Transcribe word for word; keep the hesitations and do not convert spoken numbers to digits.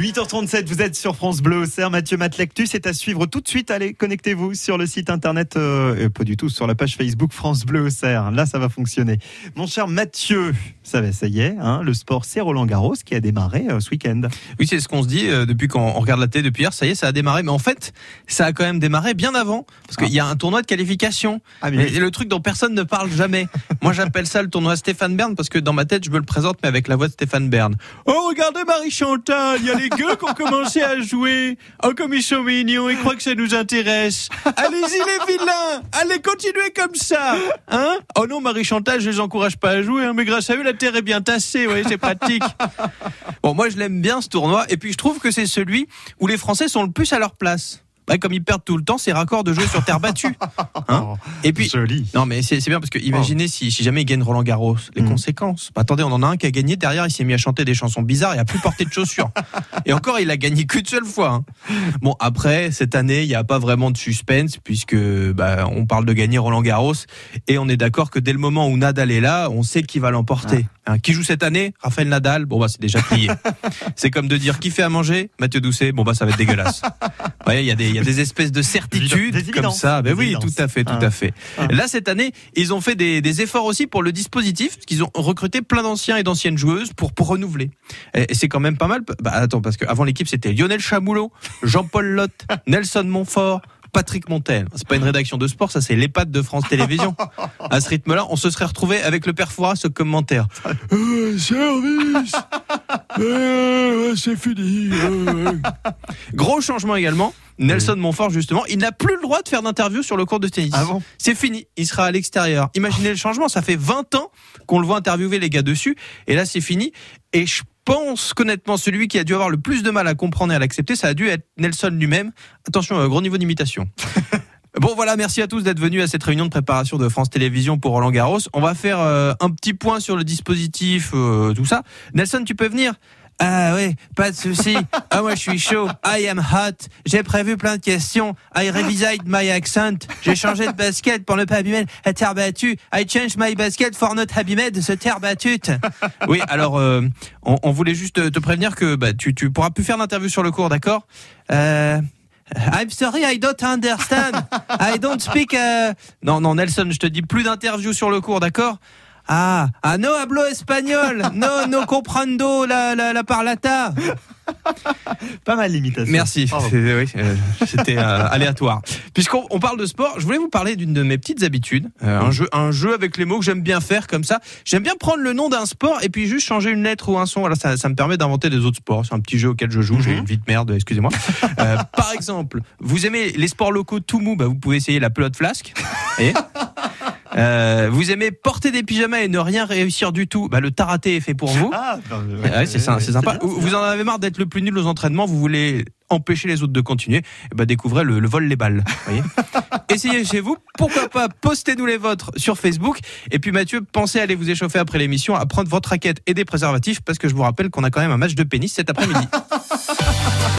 huit heures trente-sept, vous êtes sur France Bleu Auxerre. Mathieu Matlactu, c'est à suivre tout de suite. Allez, connectez-vous sur le site internet, euh, pas du tout, sur la page Facebook France Bleu Auxerre. Là, ça va fonctionner. Mon cher Mathieu, ça, va, ça y est, hein, le sport, c'est Roland Garros qui a démarré euh, ce week-end. Oui, c'est ce qu'on se dit euh, depuis qu'on regarde la télé depuis hier. Ça y est, ça a démarré. Mais en fait, ça a quand même démarré bien avant. Parce qu'il ah. y a un tournoi de qualification. Ah, mais... Et le truc dont personne ne parle jamais. Moi, j'appelle ça le tournoi Stéphane Bern parce que dans ma tête, je me le présente, mais avec la voix de Stéphane Bern. Oh, regardez Marie-Chantal, il y a les gueux qui ont commencé à jouer. Oh, comme ils sont mignons, ils croient que ça nous intéresse. Allez-y les vilains, allez continuez comme ça. Hein? Oh non, Marie-Chantal, je les encourage pas à jouer, hein, mais grâce à eux, la terre est bien tassée, ouais, c'est pratique. Bon, moi je l'aime bien ce tournoi, et puis je trouve que c'est celui où les Français sont le plus à leur place. Ouais, comme ils perdent tout le temps, c'est raccord de jouer sur terre battue. Hein, et puis, joli. Non, mais c'est, c'est bien parce que imaginez oh. si, si jamais ils gagnent Roland Garros, les mmh. conséquences. Bah, attendez, on en a un qui a gagné. Derrière, il s'est mis à chanter des chansons bizarres et a plus porté de chaussures. Et encore, il a gagné qu'une seule fois. Hein. Bon, après, cette année, il n'y a pas vraiment de suspense puisque bah, on parle de gagner Roland Garros et on est d'accord que dès le moment où Nadal est là, on sait qui va l'emporter. Ah. Hein, qui joue cette année? Raphaël Nadal. Bon, bah, c'est déjà plié. C'est comme de dire qui fait à manger? Mathieu Doucet. Bon, bah, ça va être dégueulasse. Ouais, il y a des, il y a des espèces de certitudes des comme ça. Ben oui, tout à fait, tout ah. à fait. Ah. Là, cette année, ils ont fait des, des efforts aussi pour le dispositif, parce qu'ils ont recruté plein d'anciens et d'anciennes joueuses pour, pour renouveler. Et c'est quand même pas mal. Bah, attends, parce qu'avant l'équipe, c'était Lionel Chamoulot, Jean-Paul Lotte, Nelson Montfort, Patrick Montel. C'est pas une rédaction de sport, ça c'est les pattes de France Télévisions. À ce rythme-là, on se serait retrouvé avec le père Fouras ce commentaire. Euh, service euh, c'est fini. Euh. Gros changement également. Nelson oui. Montfort, justement, il n'a plus le droit de faire d'interview sur le court de tennis. Ah bon ? C'est fini, il sera à l'extérieur. Imaginez le changement, ça fait vingt ans qu'on le voit interviewer les gars dessus, et là c'est fini. Et je pense qu'honnêtement, celui qui a dû avoir le plus de mal à comprendre et à l'accepter, ça a dû être Nelson lui-même. Attention, euh, gros niveau d'imitation. Bon voilà, merci à tous d'être venus à cette réunion de préparation de France Télévisions pour Roland Garros. On va faire euh, un petit point sur le dispositif, euh, tout ça. Nelson, tu peux venir ? Ah ouais, pas de souci. Ah moi je suis chaud. I am hot. J'ai prévu plein de questions. I revised my accent. J'ai changé de basket pour ne pas abîmer la terre battue. I changed my basket for not abîmer de ce terre battue. Oui, alors euh, on, on voulait juste te prévenir que bah, tu tu pourras plus faire d'interview sur le cours, d'accord ? Euh I'm sorry, I don't understand. I don't speak. Uh... Non, non, Nelson, je te dis plus d'interview sur le cours, d'accord ? Ah, ah, no hablo espagnol, no, no comprendo la, la, la parlata. Pas mal l'imitation. Merci, c'est, oui, euh, c'était euh, aléatoire. Puisqu'on on parle de sport, je voulais vous parler d'une de mes petites habitudes, euh, un jeu, un jeu avec les mots que j'aime bien faire comme ça. J'aime bien prendre le nom d'un sport et puis juste changer une lettre ou un son. Voilà, ça, ça me permet d'inventer des autres sports. C'est un petit jeu auquel je joue. Mm-hmm. J'ai une vie de merde, excusez-moi. Euh, par exemple, vous aimez les sports locaux tout mou, bah vous pouvez essayer la pelote flasque. Et Euh, vous aimez porter des pyjamas et ne rien réussir du tout, bah le taraté est fait pour vous. Ah, bah, ouais, ouais, c'est, c'est, c'est sympa. C'est bien, c'est vous en avez marre d'être le plus nul aux entraînements, vous voulez empêcher les autres de continuer, et bah découvrez le, le vol les balles. Voyez. Essayez chez vous, pourquoi pas, postez-nous les vôtres sur Facebook. Et puis Mathieu, pensez à aller vous échauffer après l'émission, à prendre votre raquette et des préservatifs, parce que je vous rappelle qu'on a quand même un match de pénis cet après-midi.